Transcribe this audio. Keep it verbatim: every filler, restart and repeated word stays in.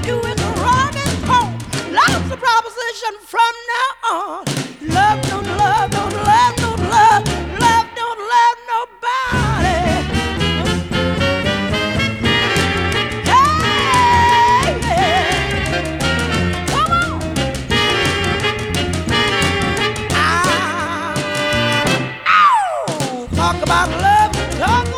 you is a running home. Love's a proposition from now on. Love don't love, don't love, don't love. Love don't love nobody. Hey, yeah. Come on. Ah, ow. Talk about love, talk